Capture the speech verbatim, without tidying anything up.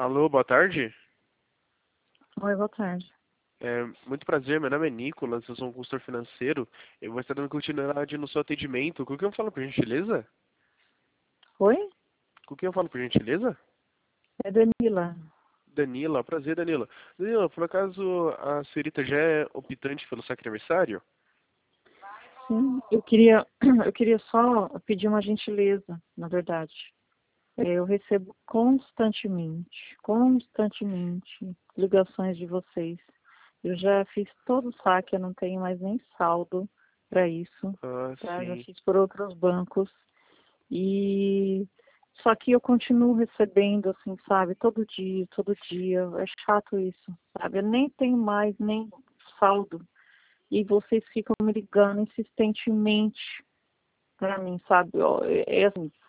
Alô, boa tarde. Oi, boa tarde. É, muito prazer, meu nome é Nicolas, eu sou um consultor financeiro. Eu vou estar dando continuidade no seu atendimento. Com quem eu falo, por gentileza? Oi? Com quem eu falo, por gentileza? É Danila. Danila, prazer, Danila. Danila, por acaso a senhorita já é optante pelo saque aniversário? Sim, eu queria, eu queria só pedir uma gentileza, na verdade. Eu recebo constantemente, constantemente ligações de vocês. Eu já fiz todo o saque, eu não tenho mais nem saldo para isso, Ah, tá? Já sim. fiz por outros bancos. E só que eu continuo recebendo, assim, sabe, todo dia, todo dia. É chato isso, sabe? Eu nem tenho mais nem saldo. E vocês ficam me ligando insistentemente para mim, sabe? Ó, É é assim,